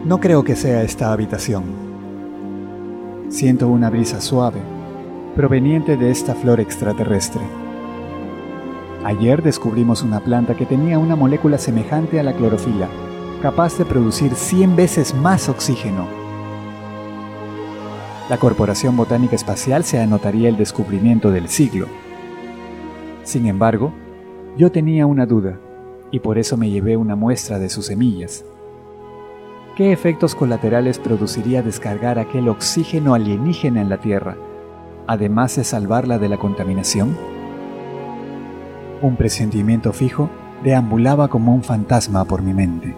No creo que sea esta habitación. Siento una brisa suave, proveniente de esta flor extraterrestre. Ayer descubrimos una planta que tenía una molécula semejante a la clorofila, capaz de producir 100 veces más oxígeno. La Corporación Botánica Espacial se anotaría el descubrimiento del siglo. Sin embargo, yo tenía una duda, y por eso me llevé una muestra de sus semillas. ¿Qué efectos colaterales produciría descargar aquel oxígeno alienígena en la Tierra, además de salvarla de la contaminación? Un presentimiento fijo deambulaba como un fantasma por mi mente.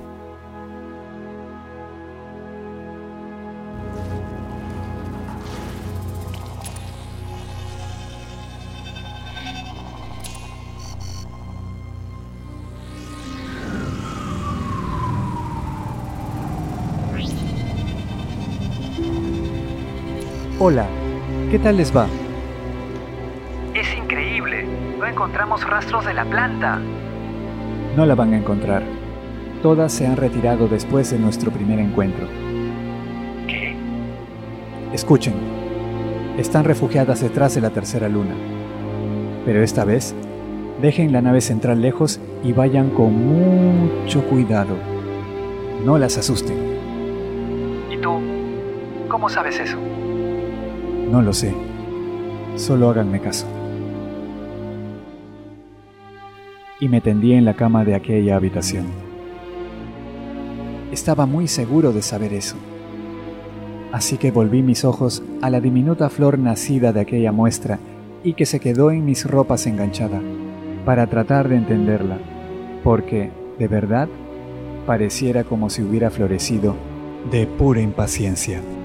Hola, ¿qué tal les va? Es increíble, no encontramos rastros de la planta. No la van a encontrar. Todas se han retirado después de nuestro primer encuentro. ¿Qué? Escuchen, están refugiadas detrás de la tercera luna. Pero esta vez, dejen la nave central lejos y vayan con mucho cuidado. No las asusten. ¿Y tú? ¿Cómo sabes eso? No lo sé. Solo háganme caso. Y me tendí en la cama de aquella habitación. Estaba muy seguro de saber eso. Así que volví mis ojos a la diminuta flor nacida de aquella muestra y que se quedó en mis ropas enganchada, para tratar de entenderla, porque, de verdad, pareciera como si hubiera florecido de pura impaciencia.